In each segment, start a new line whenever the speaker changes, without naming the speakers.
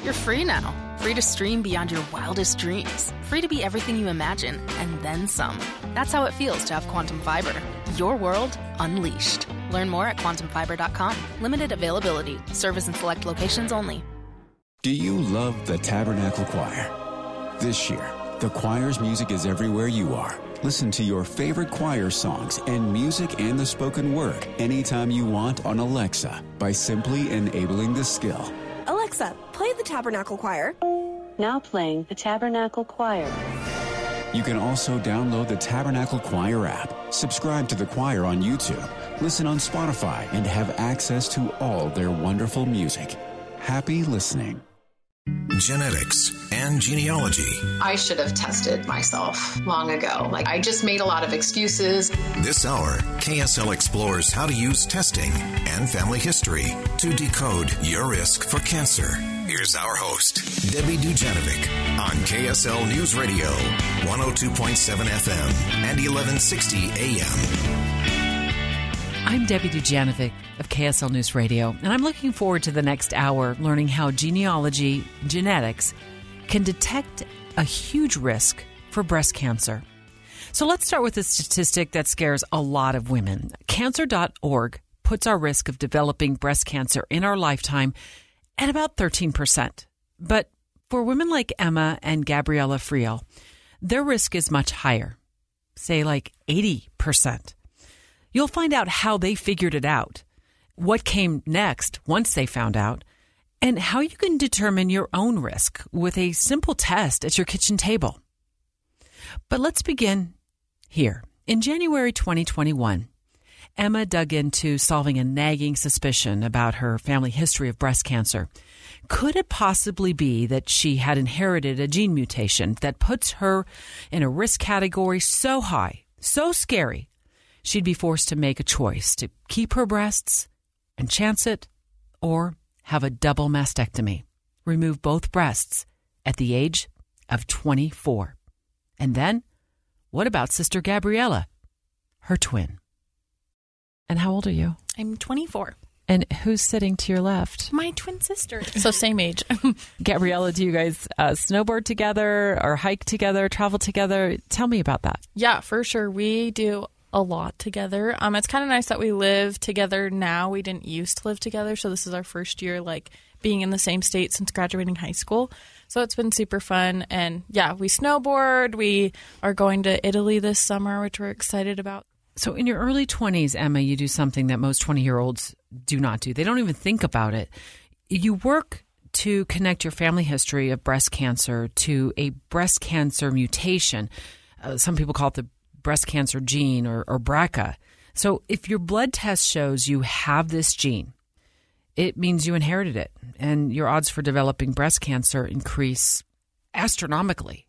You're free now. Free to stream beyond your wildest dreams. Free to be everything you imagine, and then some. That's how it feels to have Quantum Fiber. Your world unleashed. Learn more at quantumfiber.com. Limited availability. Service in select locations only.
Do you love the Tabernacle Choir? This year, the choir's music is everywhere you are. Listen to your favorite choir songs and music and the spoken word anytime you want on Alexa by simply enabling the skill.
Alexa, play the Tabernacle Choir.
Now playing the Tabernacle Choir.
You can also download the Tabernacle Choir app, subscribe to the choir on YouTube, listen on Spotify, and have access to all their wonderful music. Happy listening.
Genetics and genealogy.
I should have tested myself long ago. I just made a lot of excuses.
This hour, KSL explores how to use testing and family history to decode your risk for cancer. Here's our host, Debbie Dujanovic, on KSL News Radio, 102.7 FM and 1160 AM.
I'm Debbie Dujanovic of KSL News Radio, and I'm looking forward to the next hour learning how genealogy, genetics, can detect a huge risk for breast cancer. So let's start with a statistic that scares a lot of women. Cancer.org puts our risk of developing breast cancer in our lifetime at about 13%. But for women like Emma and Gabriella Friel, their risk is much higher, say like 80%. You'll find out how they figured it out, what came next once they found out, and how you can determine your own risk with a simple test at your kitchen table. But let's begin here. In January 2021, Emma dug into solving a nagging suspicion about her family history of breast cancer. Could it possibly be that she had inherited a gene mutation that puts her in a risk category so high, so scary, she'd be forced to make a choice to keep her breasts and chance it, or have a double mastectomy, remove both breasts at the age of 24. And then, what about Sister Gabriella, her twin? And how old are you?
I'm 24.
And who's sitting to your left?
My twin sister. So same age.
Gabriella, do you guys snowboard together or hike together, travel together? Tell me about that.
Yeah, for sure. We do a lot together. It's kind of nice that we live together now. We didn't used to live together, so this is our first year being in the same state since graduating high school. So it's been super fun. And yeah, we snowboard. We are going to Italy this summer, which we're excited about.
So in your early 20s, Emma, you do something that most 20-year-olds do not do. They don't even think about it. You work to connect your family history of breast cancer to a breast cancer mutation. Some people call it the breast cancer gene or BRCA. So if your blood test shows you have this gene, it means you inherited it, and your odds for developing breast cancer increase astronomically.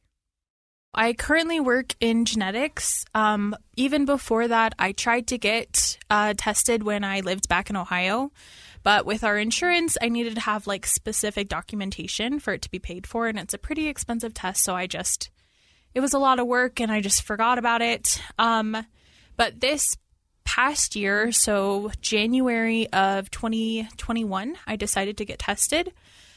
I currently work in genetics. Even before that, I tried to get tested when I lived back in Ohio. But with our insurance, I needed to have specific documentation for it to be paid for. And it's a pretty expensive test. So it was a lot of work and I just forgot about it. But this past year, so January of 2021, I decided to get tested.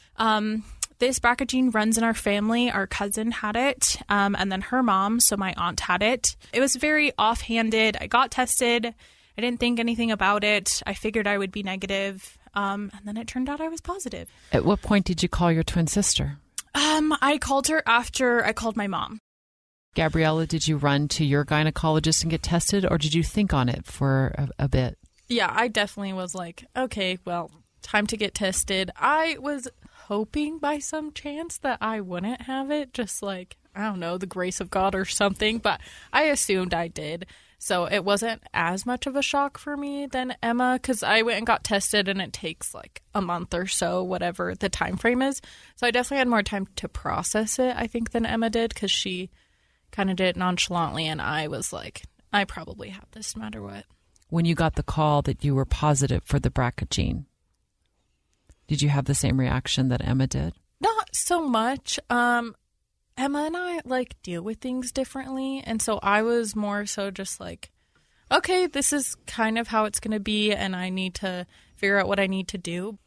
This BRCA gene runs in our family. Our cousin had it, and then her mom, so my aunt had it. It was very offhanded. I got tested. I didn't think anything about it. I figured I would be negative, and then it turned out I was positive.
At what point did you call your twin sister?
I called her after I called my mom.
Gabriella, did you run to your gynecologist and get tested, or did you think on it for a bit?
Yeah, I definitely was okay, well, time to get tested. I was hoping by some chance that I wouldn't have it, just I don't know, the grace of God or something, but I assumed I did. So it wasn't as much of a shock for me than Emma, because I went and got tested and it takes a month or so, whatever the time frame is. So I definitely had more time to process it, I think, than Emma did, because she kind of did it nonchalantly, and I was I probably have this no matter what.
When you got the call that you were positive for the BRCA gene, did you have the same reaction that Emma did?
Not so much. Emma and I deal with things differently. And so I was more so just okay, this is kind of how it's going to be. And I need to figure out what I need to do.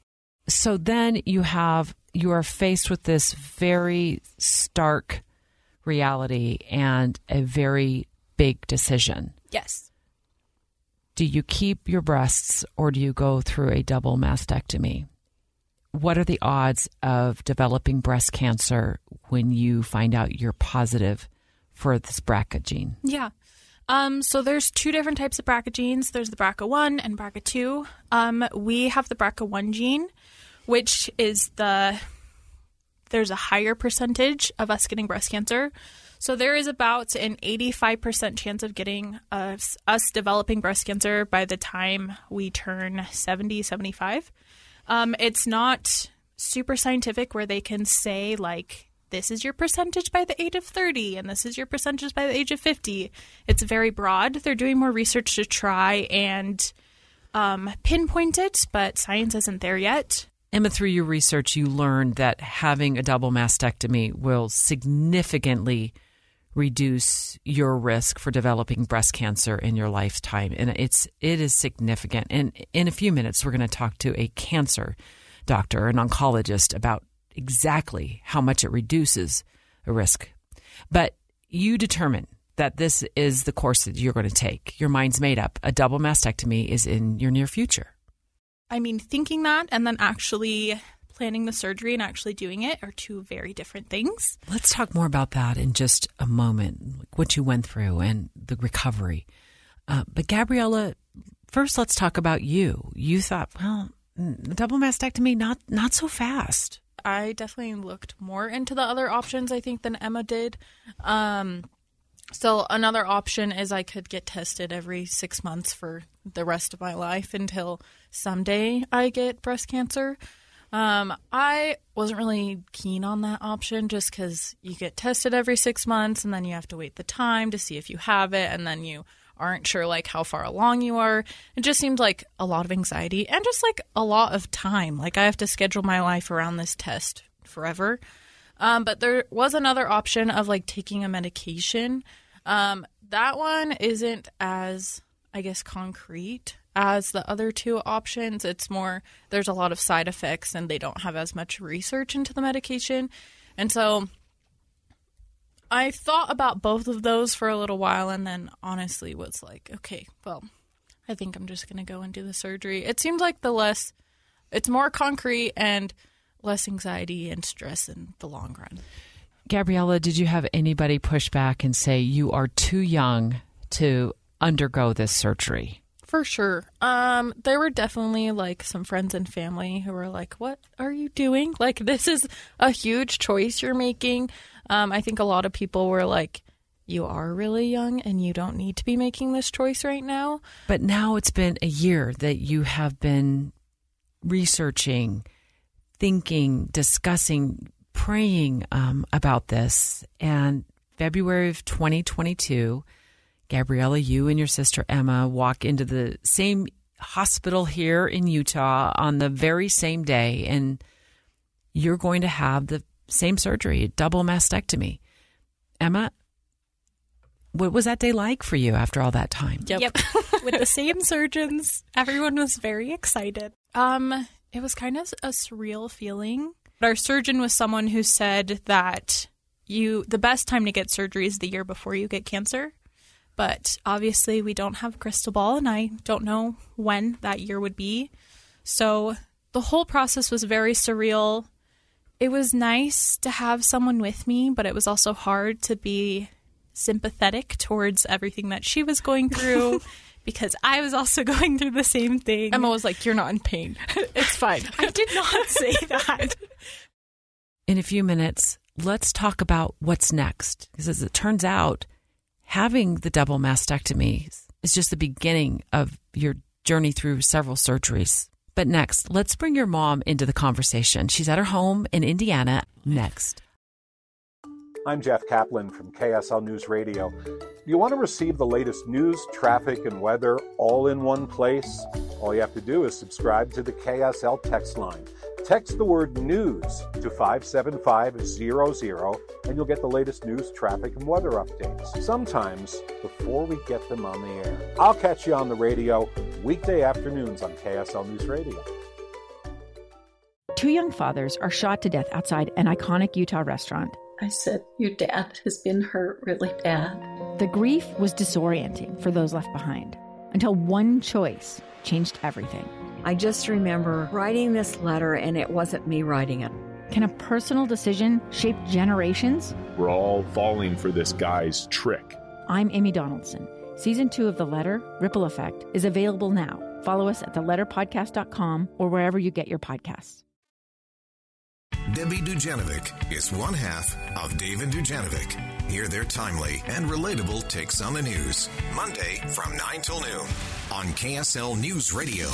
So then you are faced with this very stark reality and a very big decision.
Yes.
Do you keep your breasts or do you go through a double mastectomy? What are the odds of developing breast cancer when you find out you're positive for this BRCA gene?
Yeah. So there's two different types of BRCA genes. There's the BRCA1 and BRCA2. We have the BRCA1 gene, which is there's a higher percentage of us getting breast cancer. So there is about an 85% chance of getting us developing breast cancer by the time we turn 70, 75. It's not super scientific where they can say, like, this is your percentage by the age of 30 and this is your percentage by the age of 50. It's very broad. They're doing more research to try and pinpoint it, but science isn't there yet.
Emma, through your research, you learned that having a double mastectomy will significantly reduce your risk for developing breast cancer in your lifetime. And it is significant. And in a few minutes, we're going to talk to a cancer doctor, an oncologist, about exactly how much it reduces the risk. But you determine that this is the course that you're going to take. Your mind's made up. A double mastectomy is in your near future.
I mean, thinking that and then actually planning the surgery and actually doing it are two very different things.
Let's talk more about that in just a moment, what you went through and the recovery. But Gabriella, first let's talk about you. You thought, well, double mastectomy, not so fast.
I definitely looked more into the other options, I think, than Emma did. So another option is I could get tested every 6 months for the rest of my life until someday I get breast cancer. I wasn't really keen on that option just because you get tested every 6 months and then you have to wait the time to see if you have it, and then you aren't sure like how far along you are. It just seemed like a lot of anxiety and just like a lot of time. Like I have to schedule my life around this test forever. But there was another option of like taking a medication. That one isn't as, I guess, concrete as the other two options. It's more, there's a lot of side effects and they don't have as much research into the medication. And so I thought about both of those for a little while and then honestly was like, okay, well, I think I'm just going to go and do the surgery. It seems like it's more concrete and less anxiety and stress in the long run.
Gabriella, did you have anybody push back and say you are too young to undergo this surgery?
For sure. There were definitely like some friends and family who were like, what are you doing? Like, this is a huge choice you're making. I think a lot of people were like, you are really young and you don't need to be making this choice right now.
But now it's been a year that you have been researching, thinking, discussing, praying about this. And February of 2022, Gabriella, you and your sister Emma walk into the same hospital here in Utah on the very same day, and you're going to have the same surgery, double mastectomy. Emma, what was that day like for you after all that time?
Yep. With the same surgeons, everyone was very excited. It was kind of a surreal feeling. Our surgeon was someone who said that the best time to get surgery is the year before you get cancer. But obviously we don't have a crystal ball and I don't know when that year would be. So the whole process was very surreal. It was nice to have someone with me, but it was also hard to be sympathetic towards everything that she was going through because I was also going through the same thing.
Emma was like, you're not in pain. It's fine.
I did not say that.
In a few minutes, let's talk about what's next. Because as it turns out, having the double mastectomy is just the beginning of your journey through several surgeries. But next, let's bring your mom into the conversation. She's at her home in Indiana next.
I'm Jeff Kaplan from KSL News Radio. You want to receive the latest news, traffic, and weather all in one place? All you have to do is subscribe to the KSL text line. Text the word news to 57500 and you'll get the latest news, traffic, and weather updates, sometimes before we get them on the air. I'll catch you on the radio weekday afternoons on KSL News Radio.
Two young fathers are shot to death outside an iconic Utah restaurant.
I said, your dad has been hurt really bad.
The grief was disorienting for those left behind until one choice changed everything.
I just remember writing this letter, and it wasn't me writing it.
Can a personal decision shape generations?
We're all falling for this guy's trick.
I'm Amy Donaldson. Season 2 of The Letter, Ripple Effect, is available now. Follow us at theletterpodcast.com or wherever you get your podcasts.
Debbie Dujanovic is one half of Dave and Dujanovic. Hear their timely and relatable takes on the news. Monday from 9 till noon on KSL News Radio.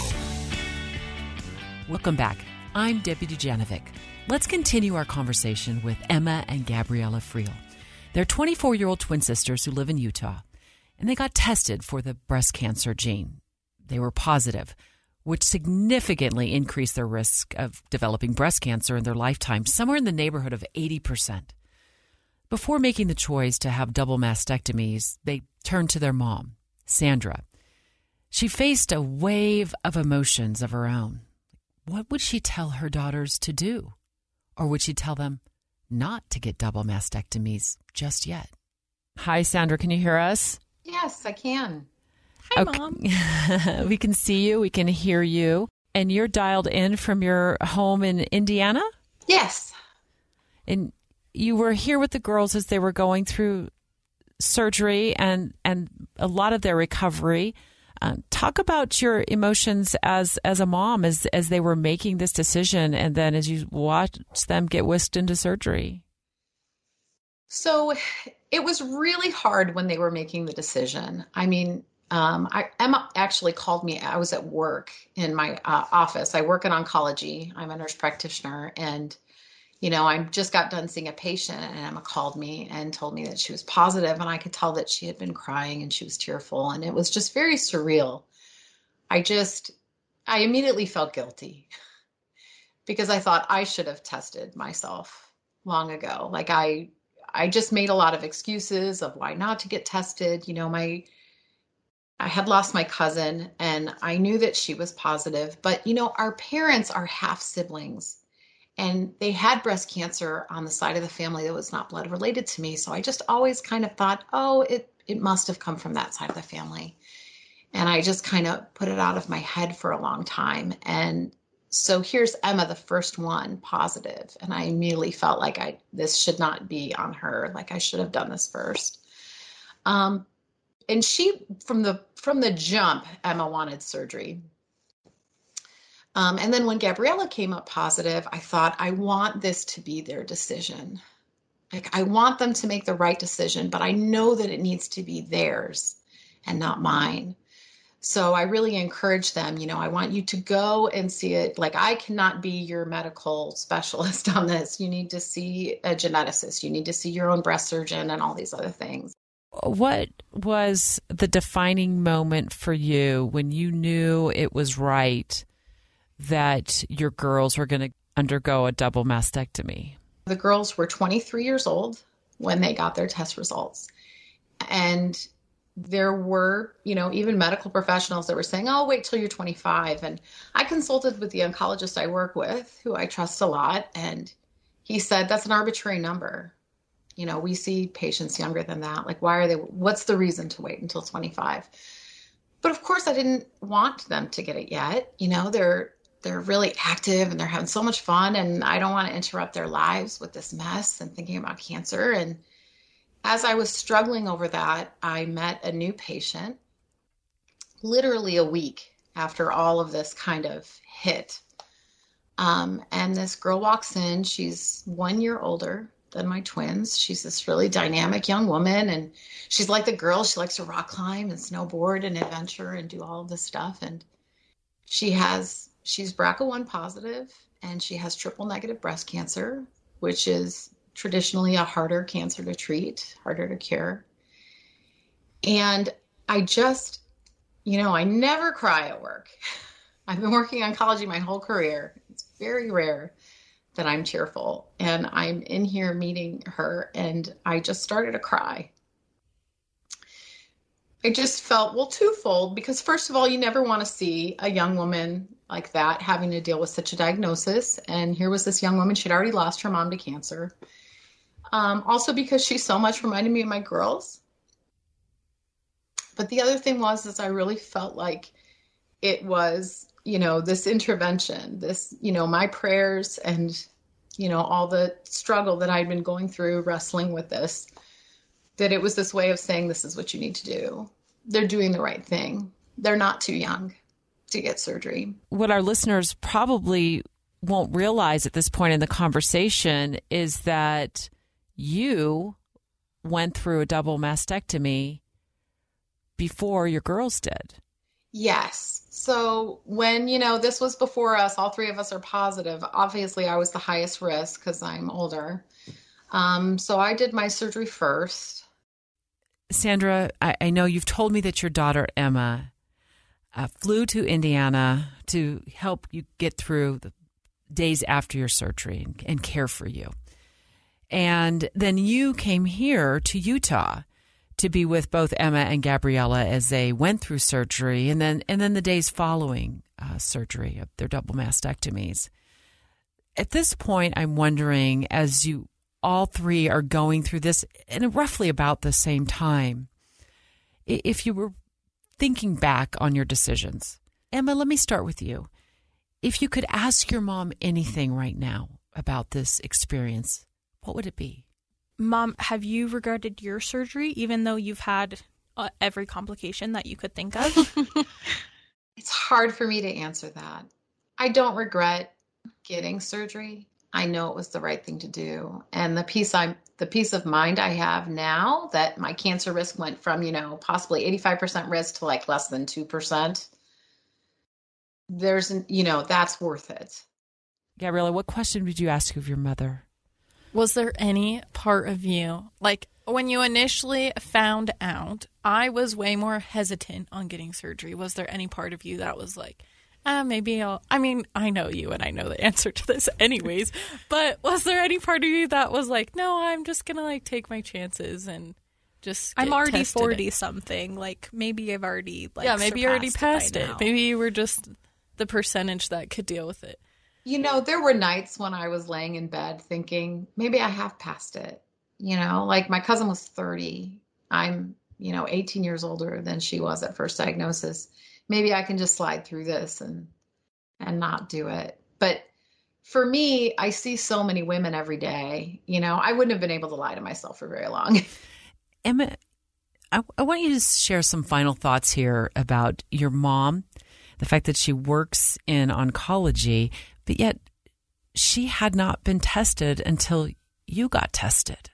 Welcome back. I'm Debbie Dujanovic. Let's continue our conversation with Emma and Gabriella Friel. They're 24-year-old twin sisters who live in Utah, and they got tested for the breast cancer gene. They were positive, which significantly increased their risk of developing breast cancer in their lifetime, somewhere in the neighborhood of 80%. Before making the choice to have double mastectomies, they turned to their mom, Sandra. She faced a wave of emotions of her own. What would she tell her daughters to do? Or would she tell them not to get double mastectomies just yet? Hi, Sandra. Can you hear us?
Yes, I can.
Hi, Mom.
We can see you. We can hear you. And you're dialed in from your home in Indiana?
Yes.
And you were here with the girls as they were going through surgery and a lot of their recovery. Talk about your emotions as a mom as they were making this decision and then as you watched them get whisked into surgery.
So it was really hard when they were making the decision. I mean, Emma actually called me. I was at work in my office. I work in oncology. I'm a nurse practitioner. And, I just got done seeing a patient and Emma called me and told me that she was positive. And I could tell that she had been crying and she was tearful. And it was just very surreal. I immediately felt guilty because I thought I should have tested myself long ago. Like I just made a lot of excuses of why not to get tested. I had lost my cousin and I knew that she was positive, but our parents are half siblings and they had breast cancer on the side of the family that was not blood related to me. So I just always kind of thought, oh, it must have come from that side of the family. And I just kind of put it out of my head for a long time. And so here's Emma, the first one positive. And I immediately felt like this should not be on her. Like I should have done this first. And she, from the jump, Emma wanted surgery. And then when Gabriella came up positive, I thought, I want this to be their decision. Like I want them to make the right decision, but I know that it needs to be theirs and not mine. So I really encourage them, I want you to go and see it. Like I cannot be your medical specialist on this. You need to see a geneticist. You need to see your own breast surgeon and all these other things.
What was the defining moment for you when you knew it was right that your girls were going to undergo a double mastectomy?
The girls were 23 years old when they got their test results. And there were, even medical professionals that were saying, oh, wait till you're 25. And I consulted with the oncologist I work with, who I trust a lot. And he said, that's an arbitrary number. We see patients younger than that. Like, what's the reason to wait until 25? But of course I didn't want them to get it yet. They're really active and they're having so much fun. And I don't want to interrupt their lives with this mess and thinking about cancer. And as I was struggling over that, I met a new patient literally a week after all of this kind of hit. And this girl walks in. She's 1 year older than my twins. She's this really dynamic young woman. And she's like the girl. She likes to rock climb and snowboard and adventure and do all of this stuff. And she's BRCA1 positive and she has triple negative breast cancer, which is traditionally a harder cancer to treat, harder to cure. And I just, I never cry at work. I've been working in oncology my whole career. It's very rare that I'm tearful. And I'm in here meeting her and I just started to cry. I just felt, twofold, because first of all, you never want to see a young woman like that, having to deal with such a diagnosis. And here was this young woman, she'd already lost her mom to cancer. Also because she so much reminded me of my girls. But the other thing is I really felt like it was, this intervention, this, my prayers and, all the struggle that I'd been going through wrestling with this, that it was this way of saying, this is what you need to do. They're doing the right thing. They're not too young to get surgery.
What our listeners probably won't realize at this point in the conversation is that you went through a double mastectomy before your girls did.
Yes. So when, this was before us, all three of us are positive. Obviously, I was the highest risk because I'm older. So I did my surgery first.
Sandra, I know you've told me that your daughter, Emma, flew to Indiana to help you get through the days after your surgery and care for you. And then you came here to Utah to be with both Emma and Gabriella as they went through surgery and then the days following surgery of their double mastectomies. At this point, I'm wondering, as you all three are going through this in roughly about the same time, if you were thinking back on your decisions. Emma, let me start with you. If you could ask your mom anything right now about this experience, what would it be?
Mom, have you regretted your surgery, even though you've had every complication that you could think of?
It's hard for me to answer that. I don't regret getting surgery. I know it was the right thing to do. And the peace of mind I have now that my cancer risk went from, possibly 85% risk to like less than 2%. That's worth it.
Gabriella, what question would you ask of your mother?
Was there any part of you, like when you initially found out, I was way more hesitant on getting surgery. Was there any part of you that was like, maybe I know you and I know the answer to this anyways, but was there any part of you that was like, no, I'm just going to take my chances and just get I'm already tested 40 something. Like maybe I've already maybe you already passed it. Maybe you were just the percentage that could deal with it.
There were nights when I was laying in bed thinking, maybe I have passed it. Like my cousin was 30. I'm, 18 years older than she was at first diagnosis. Maybe I can just slide through this and not do it. But for me, I see so many women every day. I wouldn't have been able to lie to myself for very long.
Emma, I want you to share some final thoughts here about your mom, the fact that she works in oncology, but yet she had not been tested until you got tested.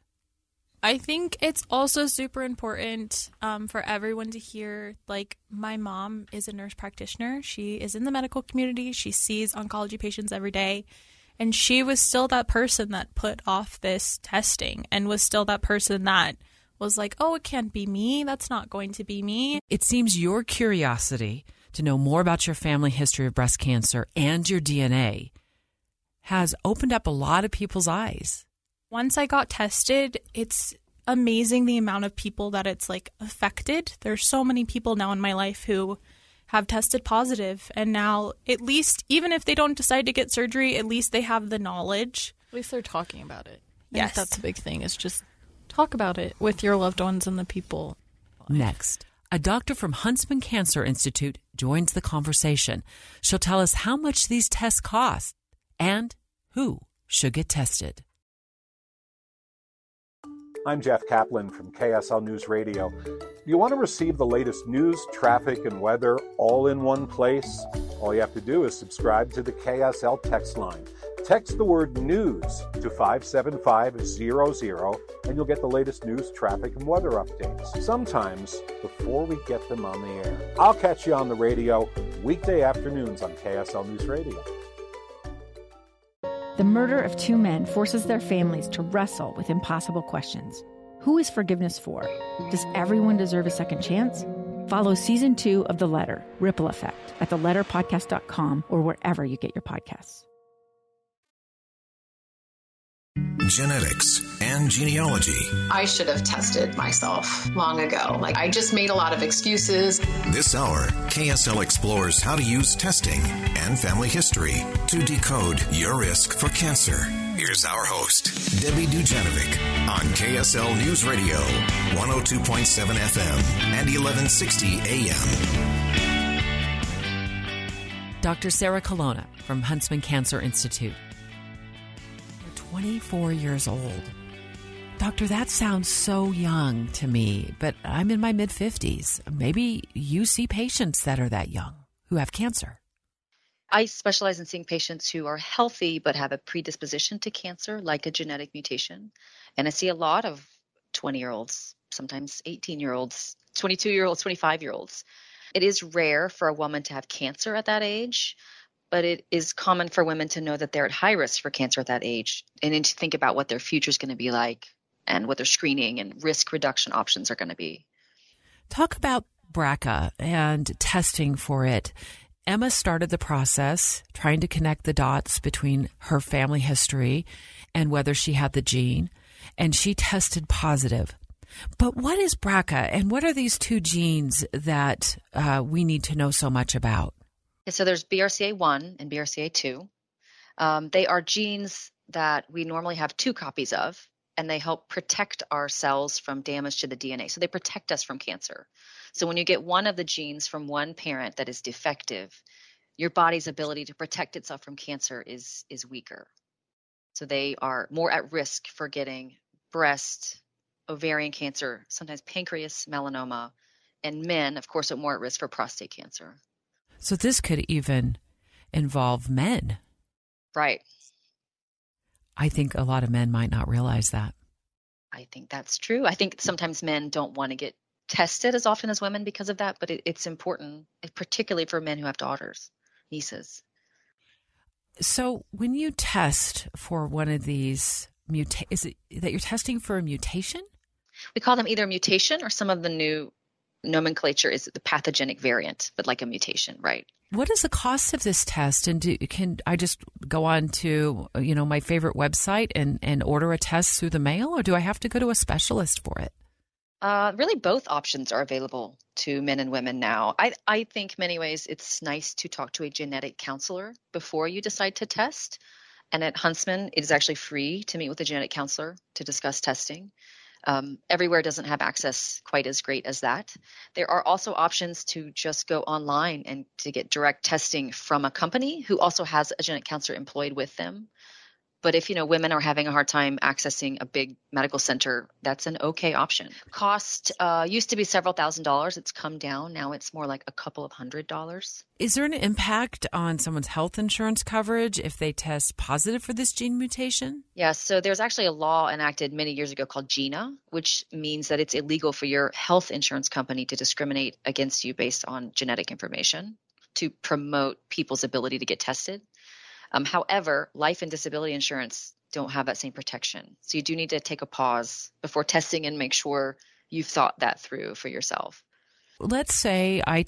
I think it's also super important for everyone to hear, my mom is a nurse practitioner. She is in the medical community. She sees oncology patients every day. And she was still that person that put off this testing and was still that person that was like, oh, it can't be me. That's not going to be me.
It seems your curiosity to know more about your family history of breast cancer and your DNA has opened up a lot of people's eyes.
Once I got tested, it's amazing the amount of people that it's affected. There's so many people now in my life who have tested positive, and now at least, even if they don't decide to get surgery, at least they have the knowledge.
At least they're talking about it.
Yes.
That's a big thing, is just talk about it with your loved ones and the people.
Next, a doctor from Huntsman Cancer Institute joins the conversation. She'll tell us how much these tests cost and who should get tested.
I'm Jeff Kaplan from KSL News Radio. You want to receive the latest news, traffic, and weather all in one place? All you have to do is subscribe to the KSL text line. Text the word news to 57500 and you'll get the latest news, traffic, and weather updates, sometimes before we get them on the air. I'll catch you on the radio weekday afternoons on KSL News Radio.
The murder of two men forces their families to wrestle with impossible questions. Who is forgiveness for? Does everyone deserve a second chance? Follow Season 2 of The Letter, Ripple Effect, at theletterpodcast.com or wherever you get your podcasts.
genetics, and genealogy.
I should have tested myself long ago. I just made a lot of excuses.
This hour, KSL explores how to use testing and family history to decode your risk for cancer. Here's our host, Debbie Dujanovic, on KSL News Radio, 102.7 FM and 1160 AM.
Dr. Sarah Colonna from Huntsman Cancer Institute. You're 24 years old. Doctor, that sounds so young to me, but I'm in my mid-50s. Maybe you see patients that are that young who have cancer.
I specialize in seeing patients who are healthy but have a predisposition to cancer, like a genetic mutation. And I see a lot of 20-year-olds, sometimes 18-year-olds, 22-year-olds, 25-year-olds. It is rare for a woman to have cancer at that age, but it is common for women to know that they're at high risk for cancer at that age and then to think about what their future is going to be like and what their screening and risk reduction options are going to be.
Talk about BRCA and testing for it. Emma started the process trying to connect the dots between her family history and whether she had the gene, and she tested positive. But what is BRCA, and what are these two genes that we need to know so much about?
So there's BRCA1 and BRCA2. They are genes that we normally have 2 copies of, and they help protect our cells from damage to the DNA. So they protect us from cancer. So when you get one of the genes from one parent that is defective, your body's ability to protect itself from cancer is weaker. So they are more at risk for getting breast, ovarian cancer, sometimes pancreas, melanoma, and men, of course, are more at risk for prostate cancer.
So this could even involve men.
Right.
I think a lot of men might not realize that.
I think that's true. I think sometimes men don't want to get tested as often as women because of that, but it's important, particularly for men who have daughters, nieces.
So when you test for one of these, is it that you're testing for a mutation?
We call them either a mutation or some of the new nomenclature is the pathogenic variant, but like a mutation, right?
What is the cost of this test? And can I just go on to, my favorite website and order a test through the mail, or do I have to go to a specialist for it?
Really, both options are available to men and women now. I think in many ways it's nice to talk to a genetic counselor before you decide to test. And at Huntsman, it is actually free to meet with a genetic counselor to discuss testing. Everywhere doesn't have access quite as great as that. There are also options to just go online and to get direct testing from a company who also has a genetic counselor employed with them. But if, women are having a hard time accessing a big medical center, that's an okay option. Cost used to be several $1,000s. It's come down. Now it's more like a couple of $100s.
Is there an impact on someone's health insurance coverage if they test positive for this gene mutation?
Yes. So there's actually a law enacted many years ago called GINA, which means that it's illegal for your health insurance company to discriminate against you based on genetic information to promote people's ability to get tested. However, life and disability insurance don't have that same protection. So you do need to take a pause before testing and make sure you've thought that through for yourself.
Let's say I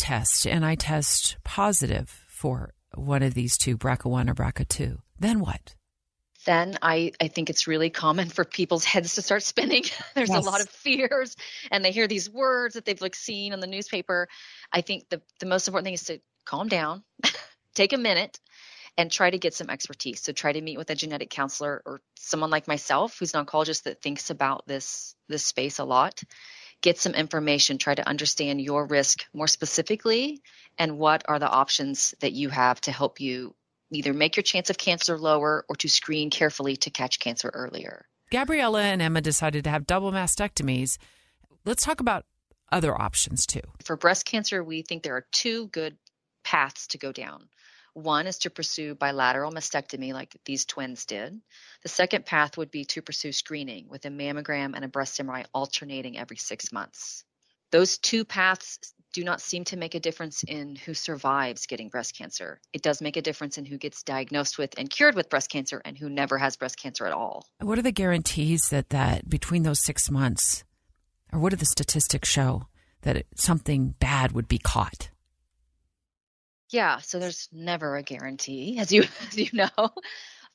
test positive for one of these two, BRCA1 or BRCA2. Then what?
Then I think it's really common for people's heads to start spinning. There's a lot of fears, and they hear these words that they've seen on the newspaper. I think the most important thing is to calm down, take a minute, and try to get some expertise. So try to meet with a genetic counselor or someone like myself who's an oncologist that thinks about this space a lot. Get some information, try to understand your risk more specifically and what are the options that you have to help you either make your chance of cancer lower or to screen carefully to catch cancer earlier.
Gabriella and Emma decided to have double mastectomies. Let's talk about other options too.
For breast cancer, we think there are 2 good paths to go down. One is to pursue bilateral mastectomy like these twins did. The second path would be to pursue screening with a mammogram and a breast MRI alternating every 6 months. Those 2 paths do not seem to make a difference in who survives getting breast cancer. It does make a difference in who gets diagnosed with and cured with breast cancer and who never has breast cancer at all.
What are the guarantees that between those 6 months, or what do the statistics show that something bad would be caught?
Yeah, so there's never a guarantee, as you know.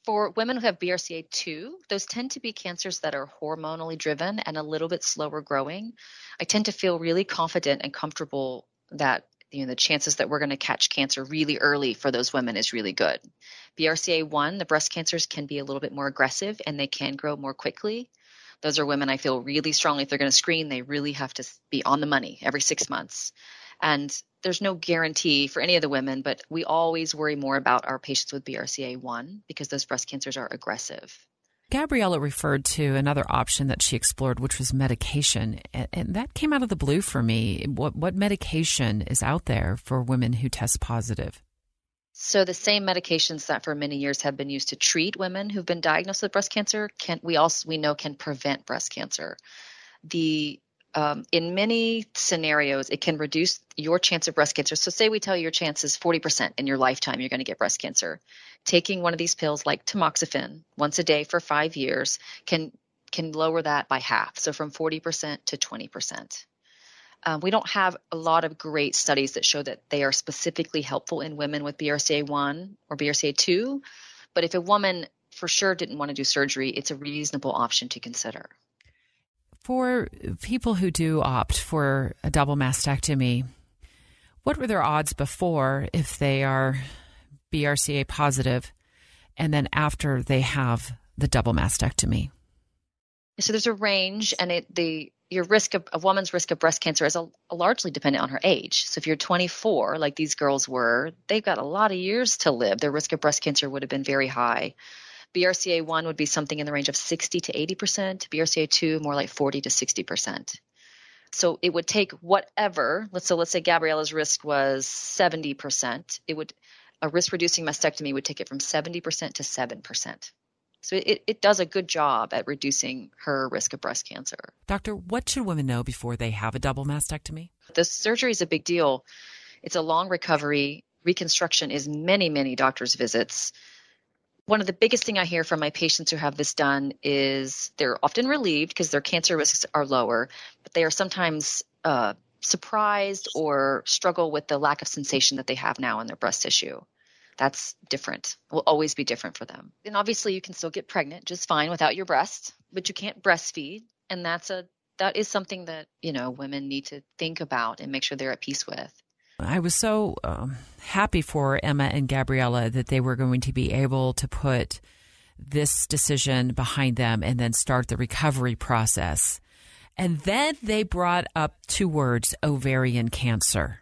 For women who have BRCA2, those tend to be cancers that are hormonally driven and a little bit slower growing. I tend to feel really confident and comfortable that the chances that we're going to catch cancer really early for those women is really good. BRCA1, the breast cancers can be a little bit more aggressive and they can grow more quickly. Those are women I feel really strongly if they're going to screen, they really have to be on the money every 6 months. And there's no guarantee for any of the women, but we always worry more about our patients with BRCA1 because those breast cancers are aggressive.
Gabriella referred to another option that she explored, which was medication. And that came out of the blue for me. What medication is out there for women who test positive?
So the same medications that for many years have been used to treat women who've been diagnosed with breast cancer we know can prevent breast cancer. In many scenarios, it can reduce your chance of breast cancer. So say we tell you your chance is 40% in your lifetime you're going to get breast cancer. Taking one of these pills like tamoxifen once a day for 5 years can lower that by half. So from 40% to 20%. We don't have a lot of great studies that show that they are specifically helpful in women with BRCA1 or BRCA2. But if a woman for sure didn't want to do surgery, it's a reasonable option to consider.
For people who do opt for a double mastectomy, what were their odds before if they are BRCA positive and then after they have the double mastectomy?
So there's a range, and your risk of a woman's risk of breast cancer is largely dependent on her age. So if you're 24, like these girls were, they've got a lot of years to live. Their risk of breast cancer would have been very high. BRCA1 would be something in the range of 60 to 80%. BRCA2 more like 40 to 60%. So it would take whatever. Let's say Gabriella's risk was 70%. A risk-reducing mastectomy would take it from 70% to 7%. So it does a good job at reducing her risk of breast cancer.
Doctor, what should women know before they have a double mastectomy?
The surgery is a big deal. It's a long recovery. Reconstruction is many, many doctors' visits. One of the biggest thing I hear from my patients who have this done is they're often relieved because their cancer risks are lower, but they are sometimes surprised or struggle with the lack of sensation that they have now in their breast tissue. That's different. Will always be different for them. And obviously you can still get pregnant just fine without your breast, but you can't breastfeed. And that is something that, women need to think about and make sure they're at peace with.
I was so happy for Emma and Gabriella that they were going to be able to put this decision behind them and then start the recovery process. And then they brought up 2 words, ovarian cancer.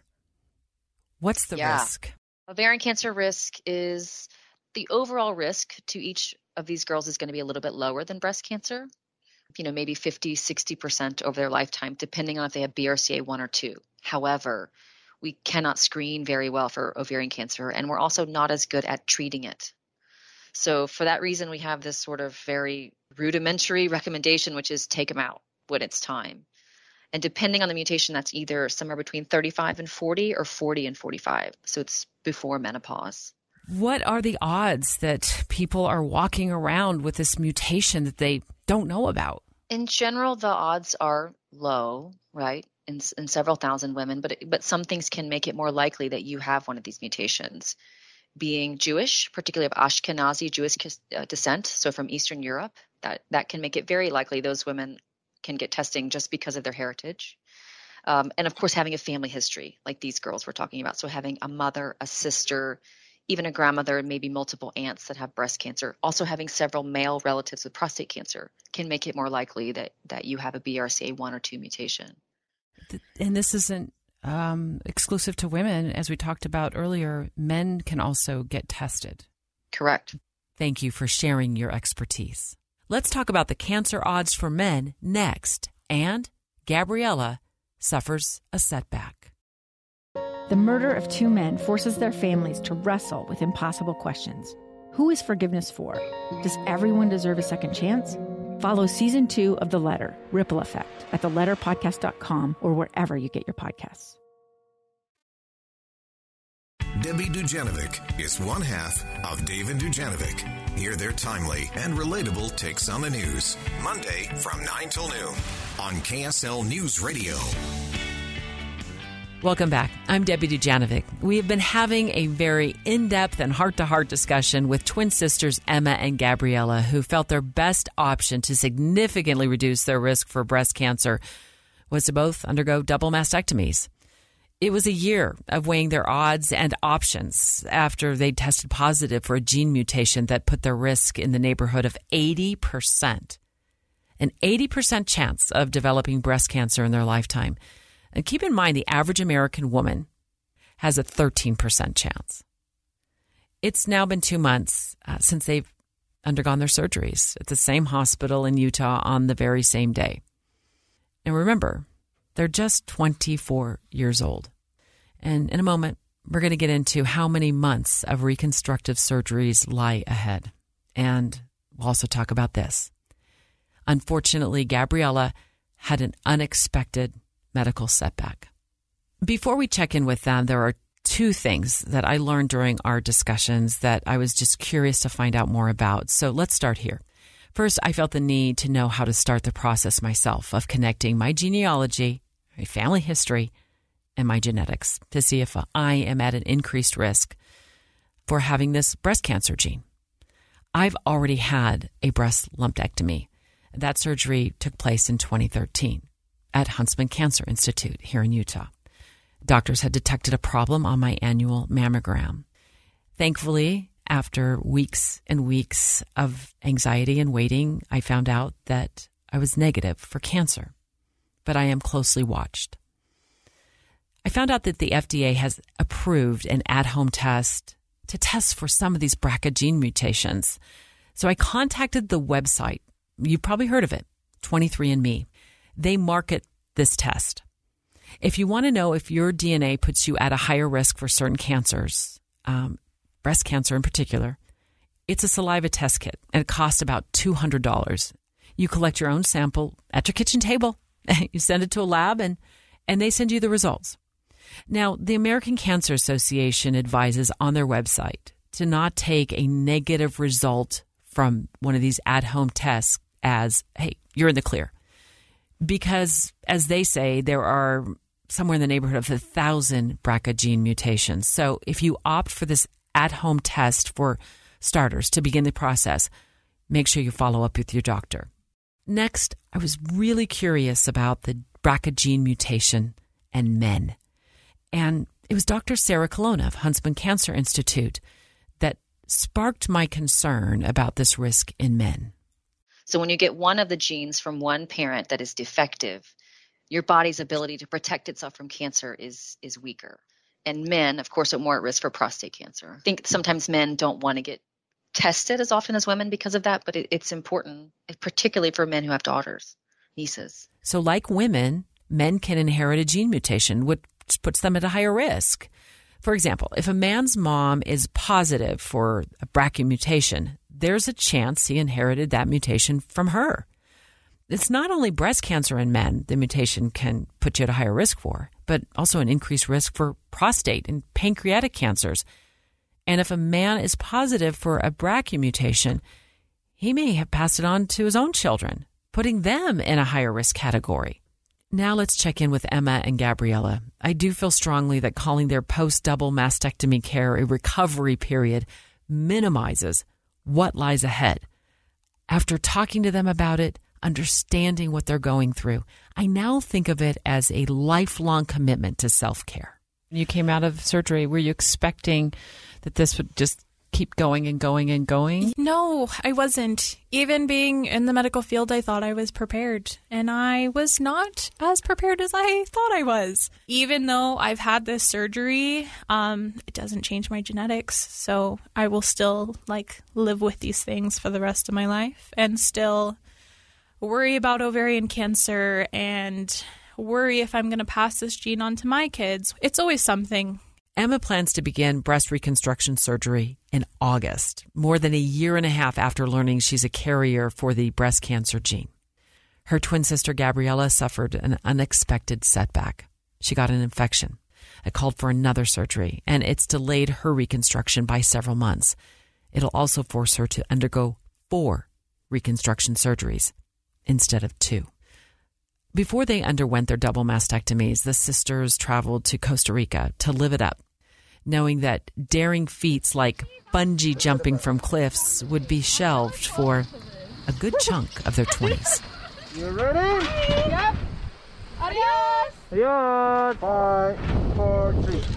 What's the risk?
Ovarian cancer risk is the overall risk to each of these girls is going to be a little bit lower than breast cancer, maybe 50, 60% over their lifetime, depending on if they have BRCA1 or 2. However, we cannot screen very well for ovarian cancer, and we're also not as good at treating it. So for that reason, we have this sort of very rudimentary recommendation, which is take them out when it's time. And depending on the mutation, that's either somewhere between 35 and 40 or 40 and 45. So it's before menopause.
What are the odds that people are walking around with this mutation that they don't know about?
In general, the odds are low, right? In several thousand women, but some things can make it more likely that you have one of these mutations. Being Jewish, particularly of Ashkenazi Jewish descent, so from Eastern Europe, that can make it very likely those women can get testing just because of their heritage. And of course, having a family history like these girls we're talking about. So having a mother, a sister, even a grandmother, and maybe multiple aunts that have breast cancer. Also having several male relatives with prostate cancer can make it more likely that you have a BRCA1 or 2 mutation.
And this isn't exclusive to women. As we talked about earlier, men can also get tested.
Correct.
Thank you for sharing your expertise. Let's talk about the cancer odds for men next. And Gabriella suffers a setback.
The murder of 2 men forces their families to wrestle with impossible questions. Who is forgiveness for? Does everyone deserve a second chance? Follow Season 2 of The Letter, Ripple Effect, at theletterpodcast.com or wherever you get your podcasts.
Debbie Dujanovic is one half of David Dujanovic. Hear their timely and relatable takes on the news. Monday from 9 till noon on KSL News Radio.
Welcome back. I'm Debbie Dujanovic. We have been having a very in-depth and heart-to-heart discussion with twin sisters Emma and Gabriella, who felt their best option to significantly reduce their risk for breast cancer was to both undergo double mastectomies. It was a year of weighing their odds and options after they tested positive for a gene mutation that put their risk in the neighborhood of 80%. An 80% chance of developing breast cancer in their lifetime. And keep in mind, the average American woman has a 13% chance. It's now been 2 months since they've undergone their surgeries at the same hospital in Utah on the very same day. And remember, they're just 24 years old. And in a moment, we're going to get into how many months of reconstructive surgeries lie ahead. And we'll also talk about this. Unfortunately, Gabriella had an unexpected medical setback. Before we check in with them, there are two things that I learned during our discussions that I was just curious to find out more about. So let's start here. First, I felt the need to know how to start the process myself of connecting my genealogy, my family history, and my genetics to see if I am at an increased risk for having this breast cancer gene. I've already had a breast lumpectomy. That surgery took place in 2013. At Huntsman Cancer Institute here in Utah. Doctors had detected a problem on my annual mammogram. Thankfully, after weeks and weeks of anxiety and waiting, I found out that I was negative for cancer, but I am closely watched. I found out that the FDA has approved an at-home test to test for some of these BRCA gene mutations. So I contacted the website. You've probably heard of it, 23andMe. They market this test. If you want to know if your DNA puts you at a higher risk for certain cancers, breast cancer in particular, it's a saliva test kit, and it costs about $200. You collect your own sample at your kitchen table, you send it to a lab, and they send you the results. Now, the American Cancer Association advises on their website to not take a negative result from one of these at-home tests as, hey, you're in the clear. Because, as they say, there are somewhere in the neighborhood of 1,000 BRCA gene mutations. So if you opt for this at-home test for starters to begin the process, make sure you follow up with your doctor. Next, I was really curious about the BRCA gene mutation and men. And it was Dr. Sarah Colonna of Huntsman Cancer Institute that sparked my concern about this risk in men.
So when you get one of the genes from one parent that is defective, your body's ability to protect itself from cancer is weaker. And men, of course, are more at risk for prostate cancer. I think sometimes men don't want to get tested as often as women because of that, but it's important, particularly for men who have daughters, nieces.
So like women, men can inherit a gene mutation, which puts them at a higher risk. For example, if a man's mom is positive for a BRCA mutation, there's a chance he inherited that mutation from her. It's not only breast cancer in men the mutation can put you at a higher risk for, but also an increased risk for prostate and pancreatic cancers. And if a man is positive for a BRCA mutation, he may have passed it on to his own children, putting them in a higher risk category. Now let's check in with Emma and Gabriella. I do feel strongly that calling their post-double mastectomy care a recovery period minimizes what lies ahead. After talking to them about it, understanding what they're going through, I now think of it as a lifelong commitment to self-care. You came out of surgery. Were you expecting that this would just keep going and going and going?
No, I wasn't. Even being in the medical field, I thought I was prepared. And I was not as prepared as I thought I was. Even though I've had this surgery, it doesn't change my genetics. So I will still live with these things for the rest of my life and still worry about ovarian cancer and worry if I'm going to pass this gene on to my kids. It's always something.
Emma plans to begin breast reconstruction surgery in August, more than a year and a half after learning she's a carrier for the breast cancer gene. Her twin sister Gabriella suffered an unexpected setback. She got an infection. It called for another surgery, and it's delayed her reconstruction by several months. It'll also force her to undergo 4 reconstruction surgeries instead of 2. Before they underwent their double mastectomies, the sisters traveled to Costa Rica to live it up, knowing that daring feats like bungee jumping from cliffs would be shelved for a good chunk of their 20s.
You ready? Yep. Adios. Adios. 5, 4,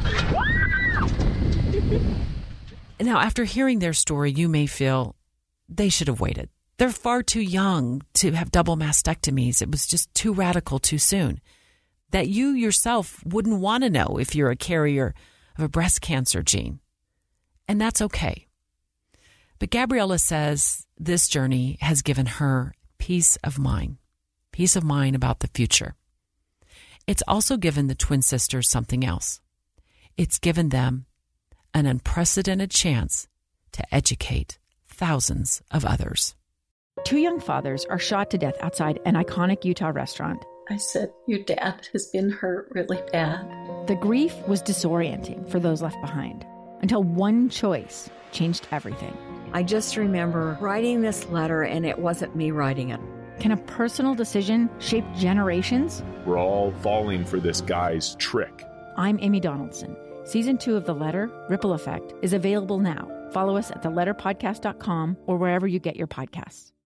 3.
Now, after hearing their story, you may feel they should have waited. They're far too young to have double mastectomies. It was just too radical too soon. That you yourself wouldn't want to know if you're a carrier of a breast cancer gene. And that's okay. But Gabriella says this journey has given her peace of mind about the future. It's also given the twin sisters something else. It's given them an unprecedented chance to educate thousands of others.
Two young fathers are shot to death outside an iconic Utah restaurant.
I said, your dad has been hurt really bad.
The grief was disorienting for those left behind until one choice changed everything.
I just remember writing this letter, and it wasn't me writing it.
Can a personal decision shape generations?
We're all falling for this guy's trick.
I'm Amy Donaldson. Season 2 of The Letter, Ripple Effect, is available now. Follow us at theletterpodcast.com or wherever you get your podcasts.